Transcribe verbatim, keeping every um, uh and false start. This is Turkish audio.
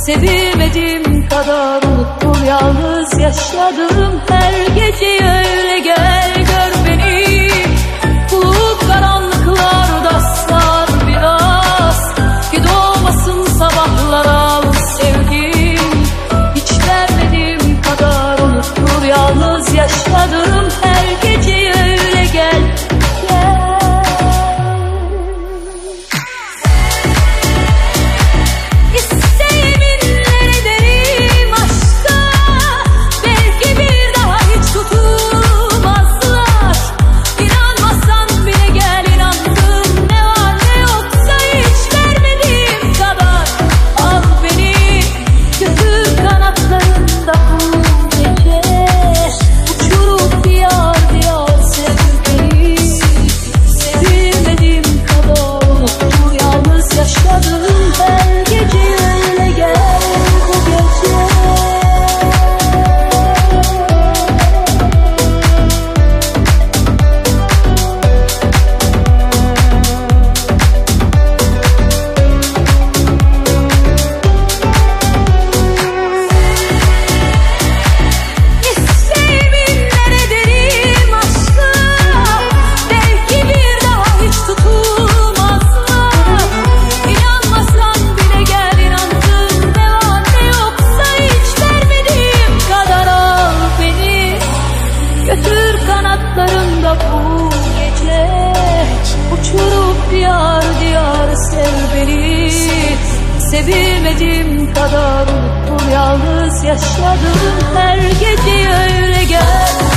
Sevilmediğim kadar unuttum, yalnız yaşadım her gece. Öyle gel gör beni, bu karanlıklarda sar biraz, ki doğmasın sabahlar al sevgim. Hiç vermediğim kadar unuttum, yalnız yaşadım her gece. Öyle gel bu gece, uçurup diyar diyar sev beni. Sevilmediğim kadar unuttum, yalnız yaşadım her gece. Öyle gel